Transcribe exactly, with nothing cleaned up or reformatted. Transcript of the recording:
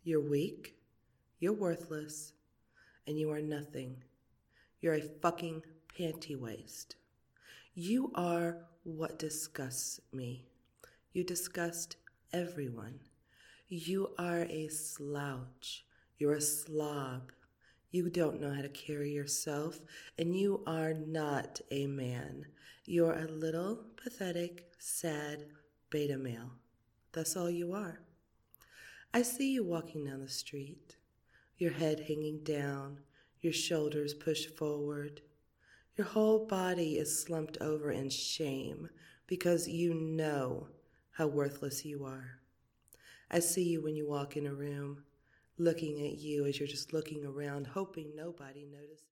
You're weak, you're worthless, and you are nothing. You're a fucking panty waste. You are what disgusts me. You disgust everyone. You are a slouch. You're a slob. You don't know how to carry yourself, and you are not a man. You're a little, pathetic, sad beta male. That's all you are. I see you walking down the street, your head hanging down, your shoulders pushed forward. Your whole body is slumped over in shame because you know how worthless you are. I see you when you walk in a room, looking at you as you're just looking around, hoping nobody notices.